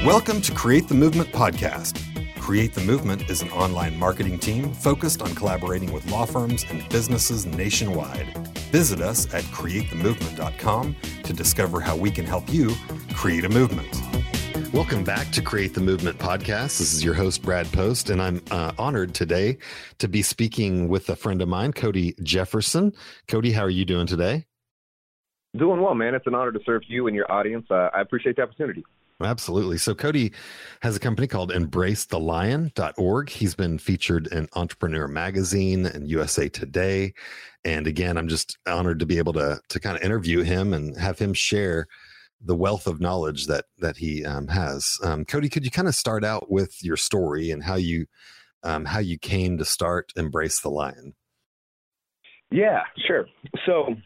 Welcome to Create the Movement podcast. Create the Movement is an online marketing team focused on collaborating with law firms and businesses nationwide. Visit us at createthemovement.com to discover how we can help you create a movement. Welcome back to Create the Movement podcast. This is your host, Brad Post, and I'm honored today to be speaking with a friend of mine, Cody Jefferson. Cody, how are you doing today? Doing well, man. It's an honor to serve you and your audience. I appreciate the opportunity. Absolutely. So Cody has a company called EmbraceTheLion.org. He's been featured in Entrepreneur Magazine and USA Today. And again, I'm just honored to be able to kind of interview him and have him share the wealth of knowledge that he has. Cody, could you kind of start out with your story and how you came to start Embrace the Lion? Yeah, sure. So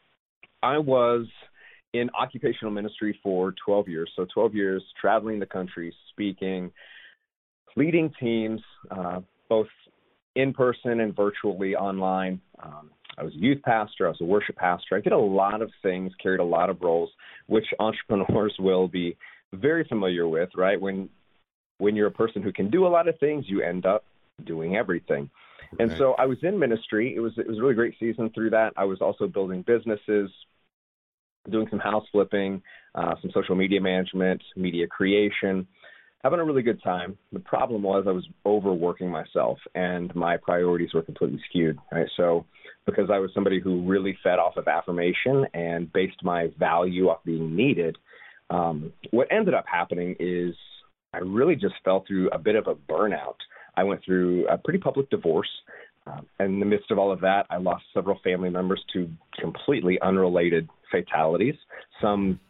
I was in occupational ministry for 12 years. So 12 years traveling the country, speaking, leading teams, both in person and virtually online. I was a youth pastor. I was a worship pastor. I did a lot of things, carried a lot of roles, which entrepreneurs will be very familiar with, right? When you're a person who can do a lot of things, you end up doing everything. Okay. And so I was in ministry. It was a really great season through that. I was also building businesses, doing some house flipping, some social media management, media creation, having a really good time. The problem was I was overworking myself and my priorities were completely skewed, right? So because I was somebody who really fed off of affirmation and based my value off being needed, what ended up happening is I really just fell through a bit of a burnout. I went through a pretty public divorce. In the midst of all of that, I lost several family members to completely unrelated fatalities, some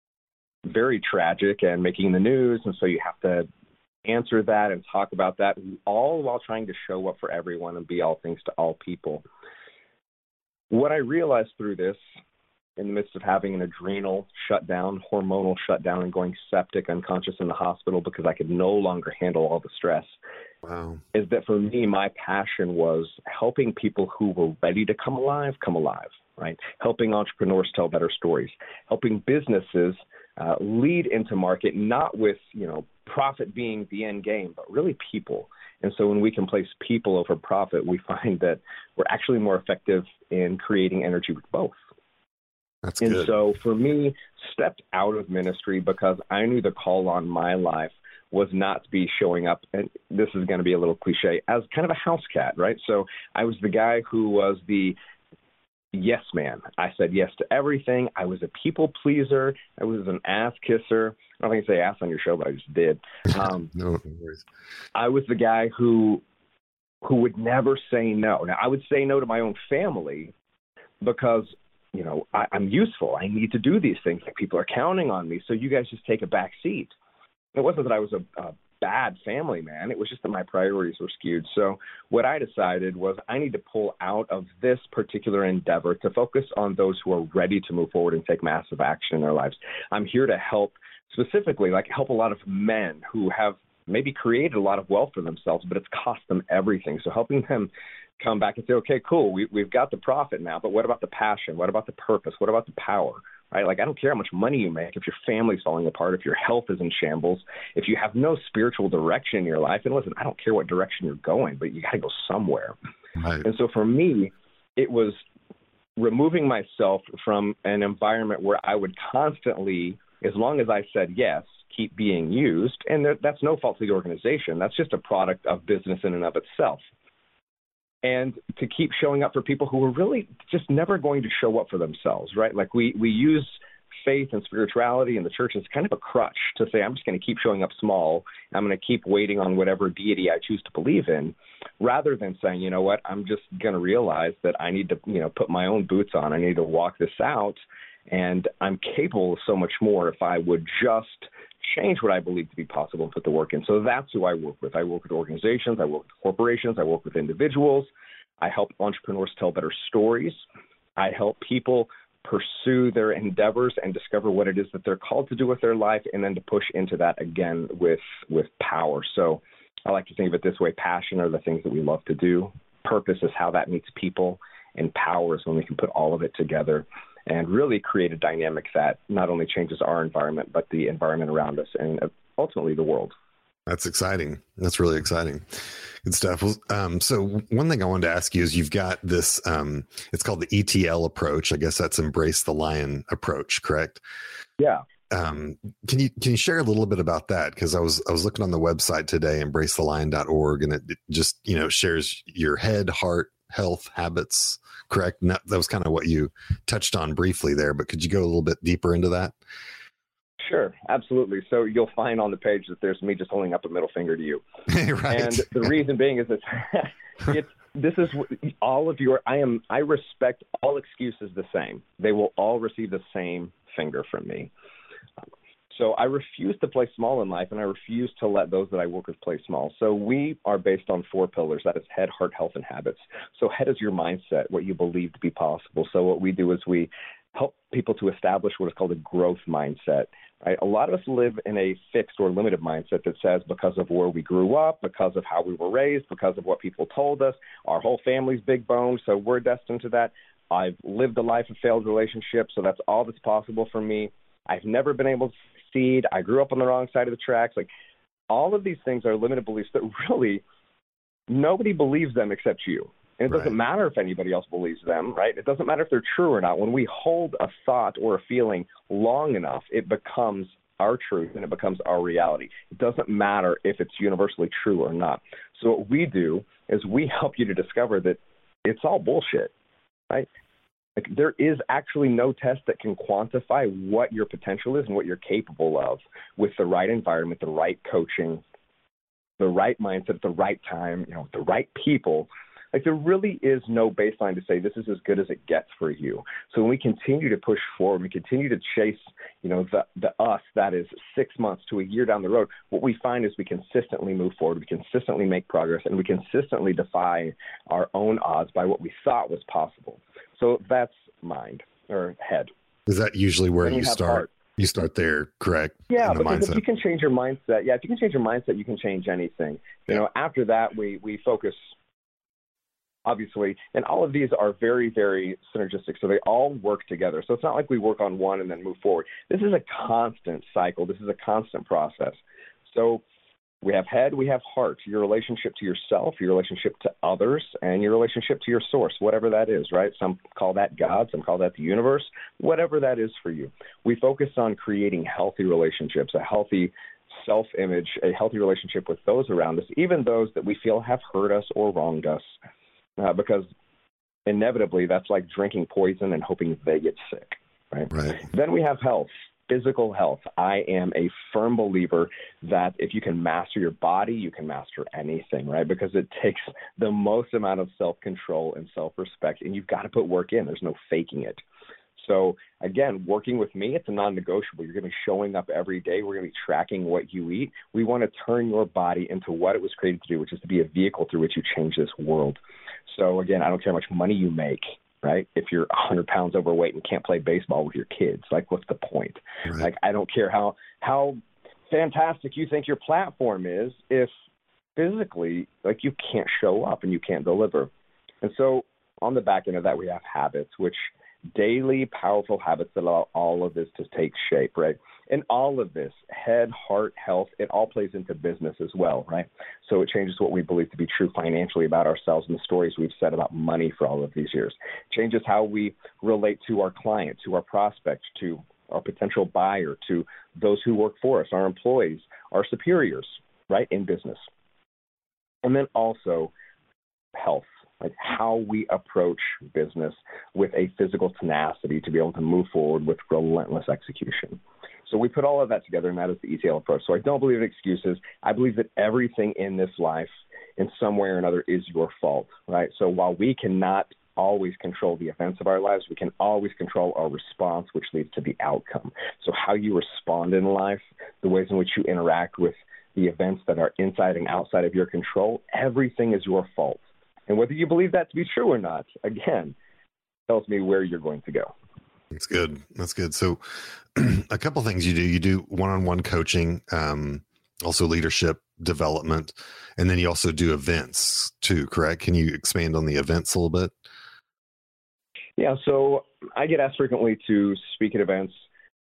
very tragic and making the news. And so you have to answer that and talk about that, all while trying to show up for everyone and be all things to all people. What I realized through this, in the midst of having an adrenal shutdown, hormonal shutdown, and going septic, unconscious in the hospital because I could no longer handle all the stress, is that for me, my passion was helping people who were ready to come alive, right? Helping entrepreneurs tell better stories, helping businesses lead into market, not with, profit being the end game, but really people. And so when we can place people over profit, we find that we're actually more effective in creating energy with both. That's good. And so for me, stepped out of ministry because I knew the call on my life was not to be showing up, and this is going to be a little cliche, as kind of a house cat, right? So I was the guy who was the yes man. I said yes to everything. I was a people pleaser. I was an ass kisser. I don't think I say ass on your show, but I just did. No worries. I was the guy who would never say no. Now, I would say no to my own family because I'm useful. I need to do these things. Like, people are counting on me. So you guys just take a back seat. It wasn't that I was a bad family man. It was just that my priorities were skewed. So what I decided was I need to pull out of this particular endeavor to focus on those who are ready to move forward and take massive action in their lives. I'm here to help specifically, help a lot of men who have maybe created a lot of wealth for themselves, but it's cost them everything. So helping them come back and say, okay, cool, we've got the profit now, but what about the passion? What about the purpose? What about the power? Right? I don't care how much money you make, if your family's falling apart, if your health is in shambles, if you have no spiritual direction in your life. And listen, I don't care what direction you're going, but you got to go somewhere. Right. And so for me, it was removing myself from an environment where I would constantly, as long as I said yes, keep being used. And that's no fault to the organization. That's just a product of business in and of itself. And to keep showing up for people who are really just never going to show up for themselves, right? We use faith and spirituality in the church as kind of a crutch to say, I'm just going to keep showing up small. I'm going to keep waiting on whatever deity I choose to believe in, rather than saying, you know what, I'm just going to realize that I need to, put my own boots on. I need to walk this out. And I'm capable of so much more if I would just change what I believe to be possible and put the work in. So that's who I work with. I work with organizations. I work with corporations. I work with individuals. I help entrepreneurs tell better stories. I help people pursue their endeavors and discover what it is that they're called to do with their life, and then to push into that again with power. So I like to think of it this way. Passion are the things that we love to do. Purpose is how that meets people. And power is when we can put all of it together and really create a dynamic that not only changes our environment, but the environment around us. And ultimately the world. That's exciting. That's really exciting. Good stuff. So one thing I wanted to ask you is you've got this, it's called the ETL approach. I guess that's Embrace the Lion approach, correct? Yeah. Can you share a little bit about that? Because I was looking on the website today, embracethelion.org, and it just, shares your head, heart, health, habits, correct? And that was kind of what you touched on briefly there, but could you go a little bit deeper into that? Sure, absolutely. So you'll find on the page that there's me just holding up a middle finger to you. Right. And the reason being is that this is all of your, I respect all excuses the same. They will all receive the same finger from me. So I refuse to play small in life, and I refuse to let those that I work with play small. So we are based on 4 pillars. That is head, heart, health, and habits. So head is your mindset, what you believe to be possible. So what we do is we help people to establish what is called a growth mindset. Right? A lot of us live in a fixed or limited mindset that says because of where we grew up, because of how we were raised, because of what people told us, our whole family's big boned, so we're destined to that. I've lived a life of failed relationships, so that's all that's possible for me. I've never been able to succeed. I grew up on the wrong side of the tracks. Like, all of these things are limited beliefs that really nobody believes them except you. And it doesn't matter if anybody else believes them, right? It doesn't matter if they're true or not. When we hold a thought or a feeling long enough, it becomes our truth and it becomes our reality. It doesn't matter if it's universally true or not. So what we do is we help you to discover that it's all bullshit, right? Like, there is actually no test that can quantify what your potential is and what you're capable of with the right environment, the right coaching, the right mindset at the right time, the right people. Like, there really is no baseline to say this is as good as it gets for you. So when we continue to push forward, we continue to chase, the us that is 6 months to a year down the road, what we find is we consistently move forward, we consistently make progress, and we consistently defy our own odds by what we thought was possible. So that's mind or head. Is that usually where you start? Heart. You start there, correct? Yeah, because if you can change your mindset, if you can change your mindset, you can change anything. After that, we focus, obviously, and all of these are very, very synergistic. So they all work together. So it's not like we work on one and then move forward. This is a constant cycle. This is a constant process. So we have head, we have heart, your relationship to yourself, your relationship to others, and your relationship to your source, whatever that is, right? Some call that God, some call that the universe, whatever that is for you. We focus on creating healthy relationships, a healthy self-image, a healthy relationship with those around us, even those that we feel have hurt us or wronged us. Because inevitably that's like drinking poison and hoping they get sick, right? Then we have health, physical health. I am a firm believer that if you can master your body, you can master anything, right? Because it takes the most amount of self-control and self-respect, and you've got to put work in. There's no faking it. So again, working with me, it's a non-negotiable. You're going to be showing up every day. We're going to be tracking what you eat. We want to turn your body into what it was created to do, which is to be a vehicle through which you change this world. So again, I don't care how much money you make, right? If you're 100 pounds overweight and can't play baseball with your kids, like, what's the point? Right. Like, I don't care how fantastic you think your platform is if physically, like, you can't show up and you can't deliver. And so on the back end of that, we have habits, which daily powerful habits that allow all of this to take shape, right? And all of this, head, heart, health, it all plays into business as well, right? So it changes what we believe to be true financially about ourselves and the stories we've said about money for all of these years. Changes how we relate to our client, to our prospect, to our potential buyer, to those who work for us, our employees, our superiors, right, in business. And then also health. Like, how we approach business with a physical tenacity to be able to move forward with relentless execution. So we put all of that together, and that is the ETL approach. So I don't believe in excuses. I believe that everything in this life, in some way or another, is your fault, right? So while we cannot always control the events of our lives, we can always control our response, which leads to the outcome. So how you respond in life, the ways in which you interact with the events that are inside and outside of your control, everything is your fault. And whether you believe that to be true or not, again, tells me where you're going to go. That's good. That's good. So a couple things you do one-on-one coaching, also leadership development, and then you also do events too, correct? Can you expand on the events a little bit? Yeah. So I get asked frequently to speak at events.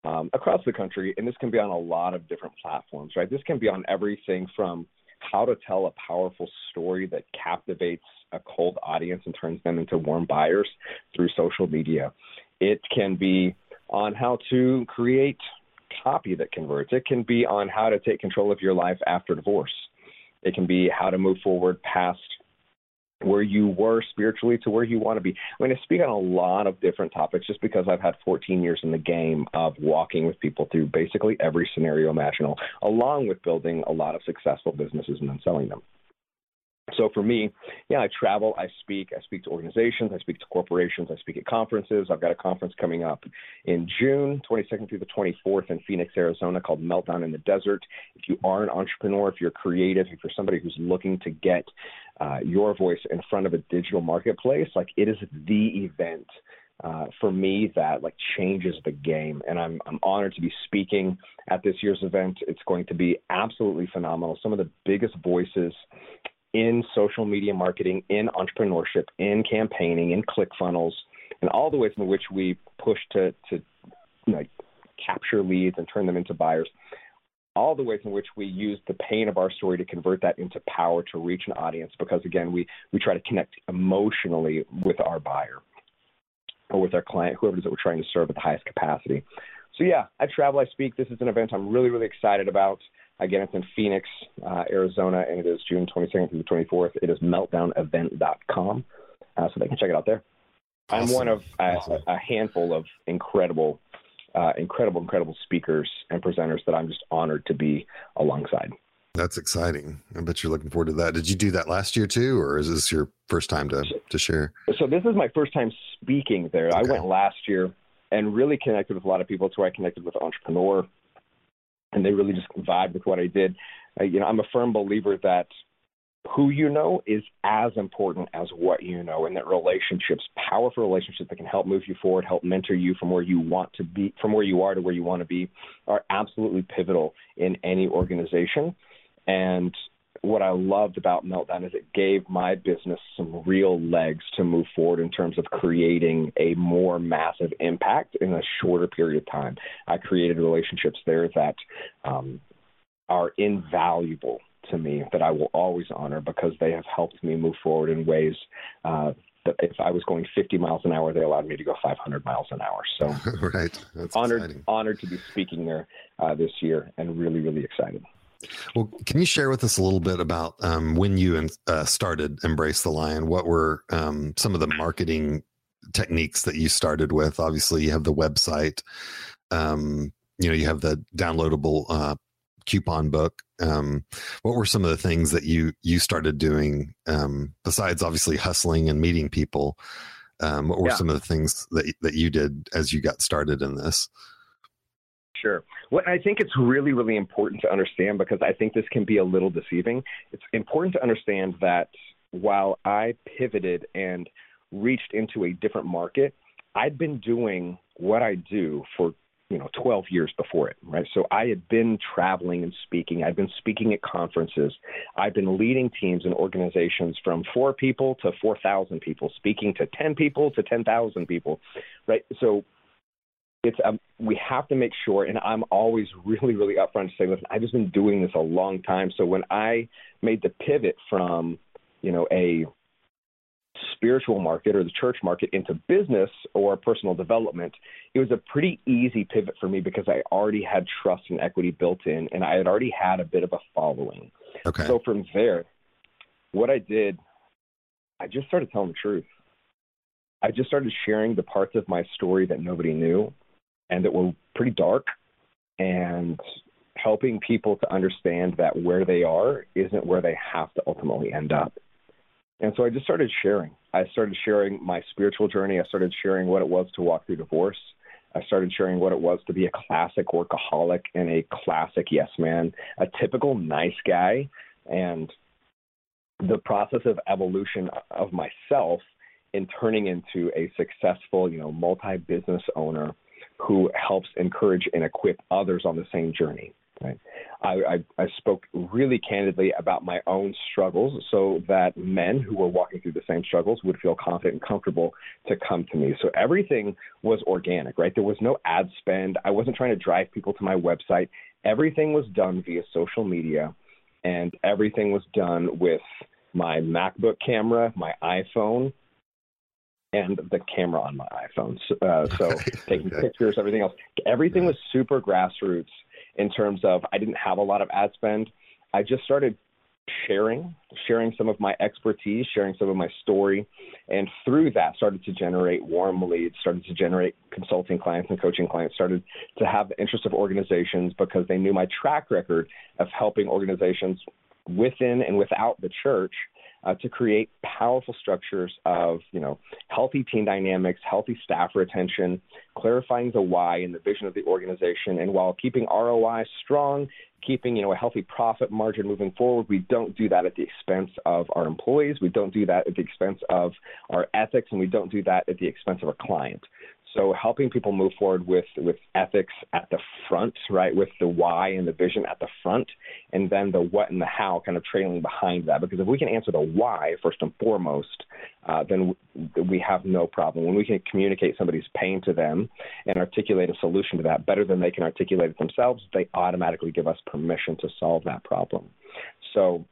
across the country, and this can be on a lot of different platforms, right? This can be on everything from how to tell a powerful story that captivates a cold audience and turns them into warm buyers through social media. It can be on how to create copy that converts. It can be on how to take control of your life after divorce. It can be how to move forward past where you were spiritually to where you want to be. I mean, I speak on a lot of different topics just because I've had 14 years in the game of walking with people through basically every scenario imaginable, along with building a lot of successful businesses and then selling them. So for me, I travel, I speak to organizations, I speak to corporations, I speak at conferences. I've got a conference coming up in June 22nd through the 24th in Phoenix, Arizona called Meltdown in the Desert. If you are an entrepreneur, if you're creative, if you're somebody who's looking to get your voice in front of a digital marketplace, like it is the event for me that like changes the game. And I'm honored to be speaking at this year's event. It's going to be absolutely phenomenal. Some of the biggest voices in social media marketing, in entrepreneurship, in campaigning, in ClickFunnels, and all the ways in which we push to capture leads and turn them into buyers, all the ways in which we use the pain of our story to convert that into power to reach an audience, because, again, we try to connect emotionally with our buyer or with our client, whoever it is that we're trying to serve at the highest capacity. So, I travel, I speak. This is an event I'm really, really excited about. Again, it's in Phoenix, Arizona, and it is June 22nd through the 24th. It is meltdownevent.com, so they can check it out there. Awesome. I'm one of a handful of incredible speakers and presenters that I'm just honored to be alongside. That's exciting. I bet you're looking forward to that. Did you do that last year too, or is this your first time to share? So this is my first time speaking there. Okay. I went last year and really connected with a lot of people. That's where I connected with Entrepreneur, and they really just vibed with what I did. I'm a firm believer that who you know is as important as what you know, and that relationships, powerful relationships that can help move you forward, help mentor you from where you want to be, from where you are to where you want to be, are absolutely pivotal in any organization. And what I loved about Meltdown is it gave my business some real legs to move forward in terms of creating a more massive impact in a shorter period of time. I created relationships there that are invaluable to me, that I will always honor, because they have helped me move forward in ways that if I was going 50 miles an hour, they allowed me to go 500 miles an hour. So right. That's honored to be speaking there this year, and really, really excited. Well, can you share with us a little bit about when you started Embrace the Lion? What were some of the marketing techniques that you started with? Obviously, you have the website. You have the downloadable coupon book. What were some of the things that you started doing besides obviously hustling and meeting people? What were some of the things that you did as you got started in this? Sure. Well, I think it's really, really important to understand, because I think this can be a little deceiving. It's important to understand that while I pivoted and reached into a different market, I'd been doing what I do for 12 years before it, right? So I had been traveling and speaking. I've been speaking at conferences. I've been leading teams and organizations from 4 people to 4,000 people, speaking to 10 people to 10,000 people, right? So it's we have to make sure, and I'm always really, really upfront to say, listen, I've just been doing this a long time. So when I made the pivot from, a spiritual market or the church market into business or personal development, it was a pretty easy pivot for me, because I already had trust and equity built in, and I had already had a bit of a following. Okay. So from there, what I did, I just started telling the truth. I just started sharing the parts of my story that nobody knew and that were pretty dark, and helping people to understand that where they are isn't where they have to ultimately end up. And so I just started sharing. I started sharing my spiritual journey. I started sharing what it was to walk through divorce. I started sharing what it was to be a classic workaholic and a classic yes man, a typical nice guy, and the process of evolution of myself in turning into a successful, multi-business owner who helps encourage and equip others on the same journey. Right? I spoke really candidly about my own struggles so that men who were walking through the same struggles would feel confident and comfortable to come to me. So everything was organic, right? There was no ad spend. I wasn't trying to drive people to my website. Everything was done via social media, and everything was done with my MacBook camera, my iPhone, and the camera on my iPhone. So taking pictures, everything else. Everything was super grassroots in terms of I didn't have a lot of ad spend. I just started sharing some of my expertise, sharing some of my story, and through that started to generate warm leads, started to generate consulting clients and coaching clients, started to have the interest of organizations because they knew my track record of helping organizations within and without the church to create powerful structures of, healthy team dynamics, healthy staff retention, clarifying the why and the vision of the organization. And while keeping ROI strong, keeping, a healthy profit margin moving forward, we don't do that at the expense of our employees. We don't do that at the expense of our ethics, and we don't do that at the expense of our client. So helping people move forward with ethics at the front, right, with the why and the vision at the front, and then the what and the how kind of trailing behind that. Because if we can answer the why first and foremost, then we have no problem. When we can communicate somebody's pain to them and articulate a solution to that better than they can articulate it themselves, they automatically give us permission to solve that problem. So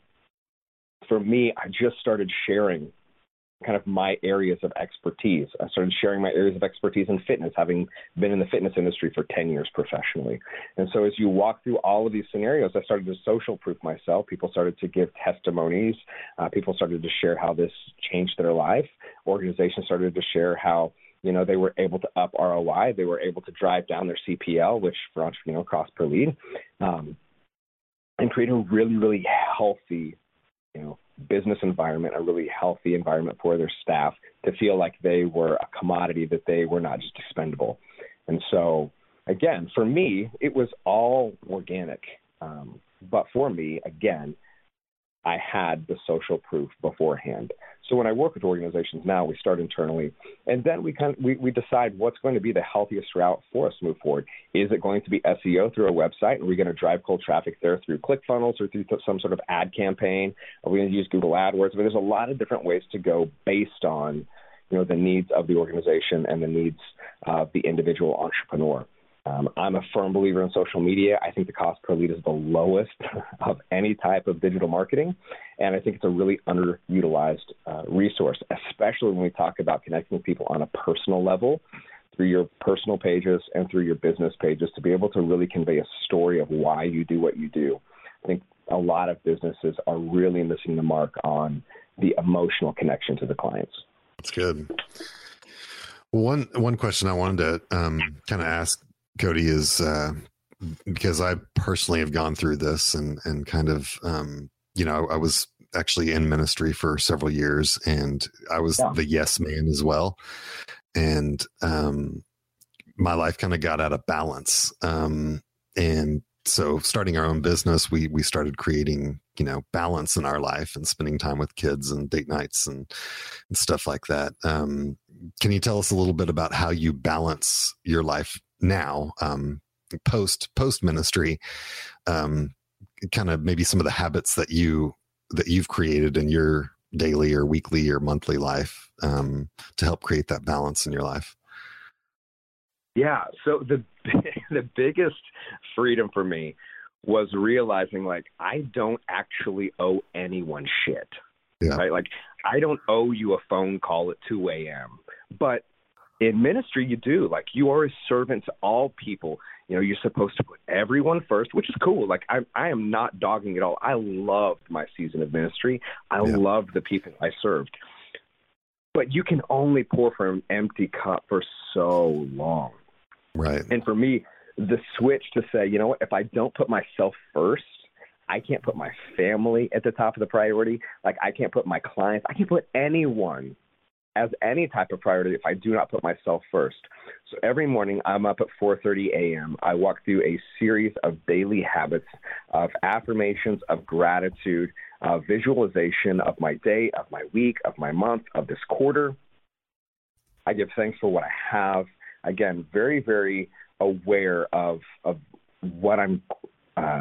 for me, I just started sharing kind of my areas of expertise. I started sharing my areas of expertise in fitness, having been in the fitness industry for 10 years professionally. And so as you walk through all of these scenarios, I started to social proof myself. People started to give testimonies. People started to share how this changed their life. Organizations started to share how they were able to up ROI. They were able to drive down their CPL, which for entrepreneurial cost per lead, and create a really, really healthy, business environment, a really healthy environment for their staff to feel like they were a commodity, that they were not just expendable. And so, again, for me, it was all organic. But for me, again, I had the social proof beforehand. So when I work with organizations now, we start internally, and then we decide what's going to be the healthiest route for us to move forward. Is it going to be SEO through a website? Are we going to drive cold traffic there through ClickFunnels or through some sort of ad campaign? Are we going to use Google AdWords? There's a lot of different ways to go based on the needs of the organization and the needs of the individual entrepreneur. I'm a firm believer in social media. I think the cost per lead is the lowest of any type of digital marketing, and I think it's a really underutilized resource, especially when we talk about connecting with people on a personal level through your personal pages and through your business pages to be able to really convey a story of why you do what you do. I think a lot of businesses are really missing the mark on the emotional connection to the clients. That's good. One question I wanted to kind of ask Cody is because I personally have gone through this and kind of, I was actually in ministry for several years, and I was the yes man as well. And my life kind of got out of balance. And so starting our own business, we started creating, balance in our life and spending time with kids and date nights and stuff like that. Can you tell us a little bit about how you balance your life now, post ministry, kind of maybe some of the habits that you've created in your daily or weekly or monthly life, to help create that balance in your life? Yeah. So the biggest freedom for me was realizing I don't actually owe anyone shit. Yeah. Right? I don't owe you a phone call at 2 a.m. But in ministry, you do. You are a servant to all people. You're supposed to put everyone first, which is cool. I am not dogging at all. I loved my season of ministry. I loved the people I served. But you can only pour from an empty cup for so long. Right. And for me, the switch to say, if I don't put myself first, I can't put my family at the top of the priority. I can't put my clients. I can't put anyone as any type of priority if I do not put myself first. So every morning I'm up at 4:30 a.m. I walk through a series of daily habits of affirmations, of gratitude, of visualization of my day, of my week, of my month, of this quarter. I give thanks for what I have. Again, very, very aware of what I'm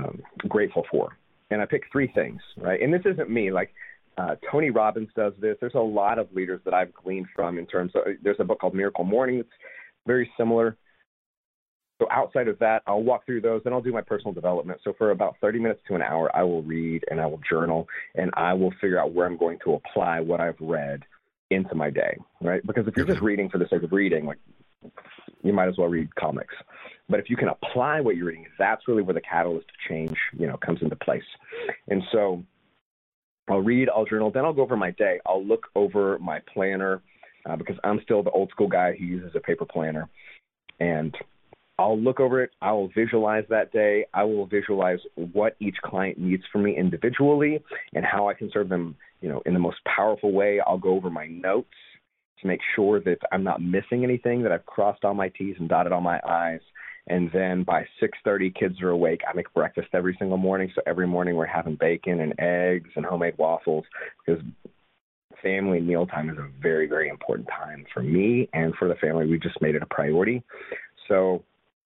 grateful for. And I pick 3 things, right? And this isn't me. Like Tony Robbins does this. There's a lot of leaders that I've gleaned from in terms of, there's a book called Miracle Morning that's very similar. So outside of that, I'll walk through those, then I'll do my personal development. So for about 30 minutes to an hour, I will read and I will journal, and I will figure out where I'm going to apply what I've read into my day, right? Because if you're just reading for the sake of reading, like, you might as well read comics. But if you can apply what you're reading, that's really where the catalyst of change, comes into place. And so I'll read, I'll journal, then I'll go over my day. I'll look over my planner because I'm still the old school guy who uses a paper planner. And I'll look over it. I will visualize that day. I will visualize what each client needs from me individually and how I can serve them, in the most powerful way. I'll go over my notes to make sure that I'm not missing anything, that I've crossed all my T's and dotted all my I's. And then by 6:30, kids are awake. I make breakfast every single morning. So every morning we're having bacon and eggs and homemade waffles, because family mealtime is a very, very important time for me and for the family. We just made it a priority. So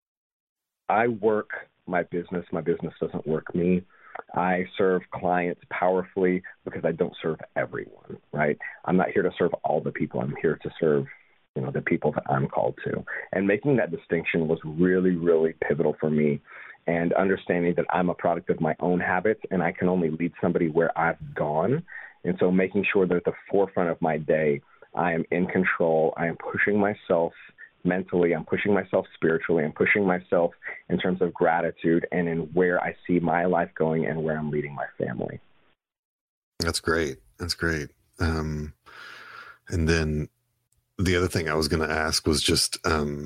I work my business. My business doesn't work me. I serve clients powerfully because I don't serve everyone, right? I'm not here to serve all the people. I'm here to serve, the people that I'm called to. And making that distinction was really, really pivotal for me. And understanding that I'm a product of my own habits and I can only lead somebody where I've gone. And so making sure that at the forefront of my day, I am in control. I am pushing myself mentally, I'm pushing myself spiritually, I'm pushing myself in terms of gratitude and in where I see my life going and where I'm leading my family. That's great. That's great. And then the other thing I was going to ask was just,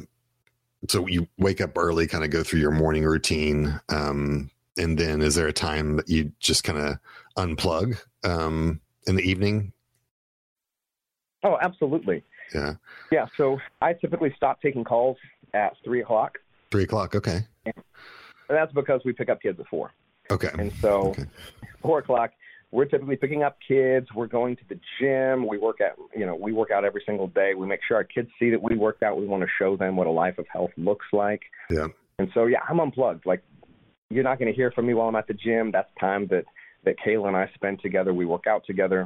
so you wake up early, kind of go through your morning routine. And then is there a time that you just kind of unplug in the evening? Oh, absolutely. Yeah. So I typically stop taking calls at 3:00. 3:00. Okay. And that's because we pick up kids at 4. Okay. And so 4:00, we're typically picking up kids. We're going to the gym. We work out every single day. We make sure our kids see that we work out. We want to show them what a life of health looks like. Yeah. And so, I'm unplugged. Like, you're not going to hear from me while I'm at the gym. That's time that Kayla and I spend together. We work out together.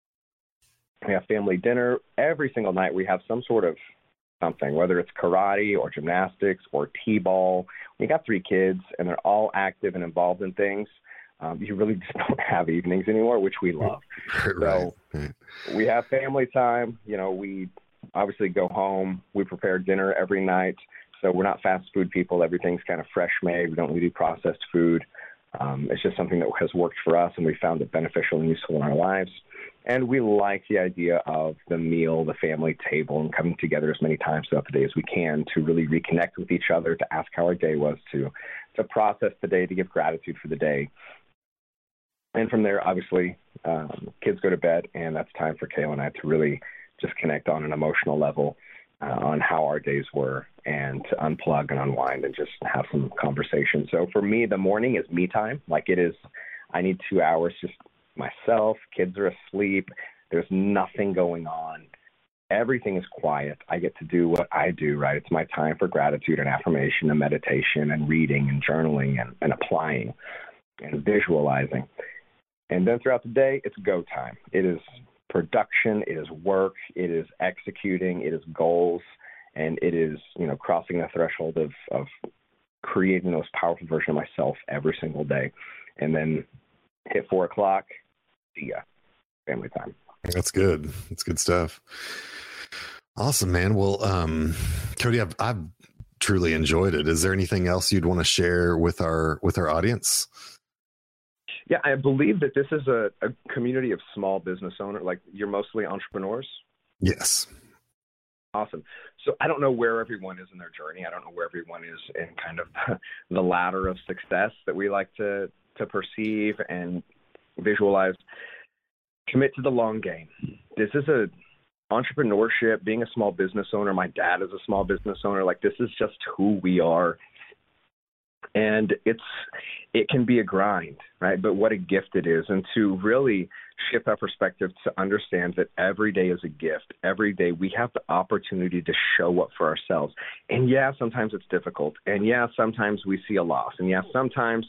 We have family dinner. Every single night we have some sort of something, whether it's karate or gymnastics or t-ball. We got 3 kids, and they're all active and involved in things. You really just don't have evenings anymore, which we love. Right. So we have family time. We obviously go home. We prepare dinner every night. So we're not fast food people. Everything's kind of fresh made. We don't really do processed food. It's just something that has worked for us, and we found it beneficial and useful in our lives. And we like the idea of the meal, the family table, and coming together as many times throughout the day as we can to really reconnect with each other, to ask how our day was, to process the day, to give gratitude for the day. And from there, obviously, kids go to bed, and that's time for Kayla and I to really just connect on an emotional level on how our days were, and to unplug and unwind and just have some conversation. So for me, the morning is me time. Like, it is, I need 2 hours, just myself. Kids are asleep. There's nothing going on. Everything is quiet. I get to do what I do, right? It's my time for gratitude and affirmation and meditation and reading and journaling and applying and visualizing. And then throughout the day, it's go time. It is production, it is work, it is executing, it is goals, and it is, crossing the threshold of creating the most powerful version of myself every single day. And then hit 4:00, see ya, family time. That's good. That's good stuff. Awesome, man. Well, Cody, I've truly enjoyed it. Is there anything else you'd want to share with our audience? Yeah, I believe that this is a community of small business owners. Like, you're mostly entrepreneurs. Yes. Awesome. So I don't know where everyone is in their journey. I don't know where everyone is in kind of the ladder of success that we like to perceive and visualize. Commit to the long game. This is entrepreneurship, being a small business owner. My dad is a small business owner. Like, this is just who we are. And it can be a grind, right? But what a gift it is. And to really shift our perspective to understand that every day is a gift. Every day we have the opportunity to show up for ourselves. And sometimes it's difficult. And sometimes we see a loss. And sometimes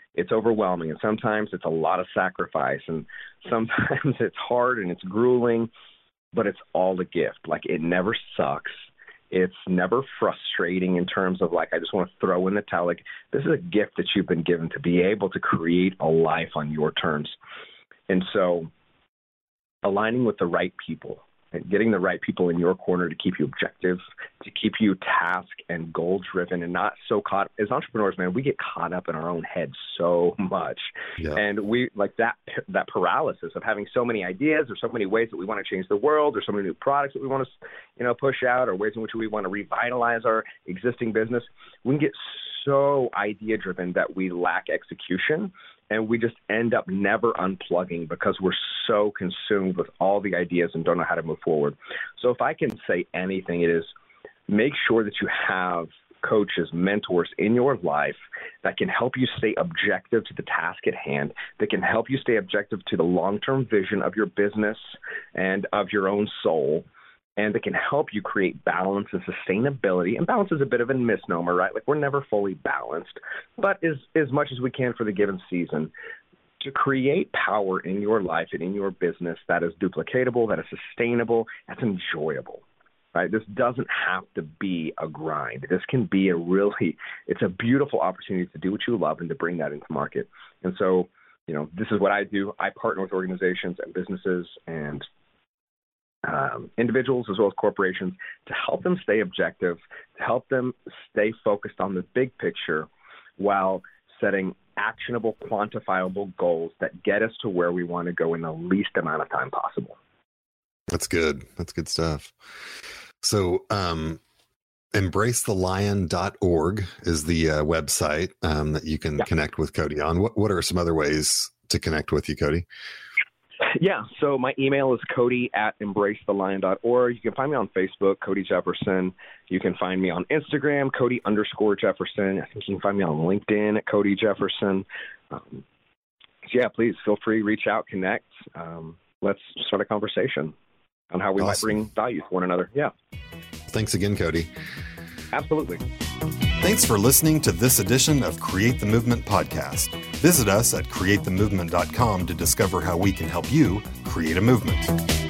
it's overwhelming, and sometimes it's a lot of sacrifice, and sometimes it's hard and it's grueling, but it's all a gift. Like, it never sucks. It's never frustrating in terms of like, I just want to throw in the towel. Like, this is a gift that you've been given to be able to create a life on your terms. And so aligning with the right people and getting the right people in your corner to keep you objective, to keep you task and goal driven, and not so caught. As entrepreneurs, man, we get caught up in our own heads so much. Yeah. And we like that paralysis of having so many ideas or so many ways that we want to change the world, or so many new products that we want to, push out, or ways in which we want to revitalize our existing business. We can get so idea driven that we lack execution, and we just end up never unplugging because we're so consumed with all the ideas and don't know how to move forward. So if I can say anything, it is make sure that you have coaches, mentors in your life that can help you stay objective to the task at hand, that can help you stay objective to the long-term vision of your business and of your own soul, and that can help you create balance and sustainability. And balance is a bit of a misnomer, right? Like, we're never fully balanced, but as much as we can for the given season, to create power in your life and in your business that is duplicatable, that is sustainable, that's enjoyable, right? This doesn't have to be a grind. This can be it's a beautiful opportunity to do what you love and to bring that into market. And so, this is what I do. I partner with organizations and businesses and individuals as well as corporations to help them stay objective, to help them stay focused on the big picture while setting actionable, quantifiable goals that get us to where we want to go in the least amount of time possible. That's good. That's good stuff. So, embracethelion.org is the website that you can connect with Cody on. What are some other ways to connect with you, Cody? Yeah, so my email is cody@embracethelion.org. You can find me on Facebook, Cody Jefferson. You can find me on Instagram, Cody_Jefferson. I think you can find me on LinkedIn at Cody Jefferson. Please feel free, reach out, connect. Let's start a conversation on how we might bring value to one another. Yeah. Thanks again, Cody. Absolutely. Thanks for listening to this edition of Create the Movement podcast. Visit us at createthemovement.com to discover how we can help you create a movement.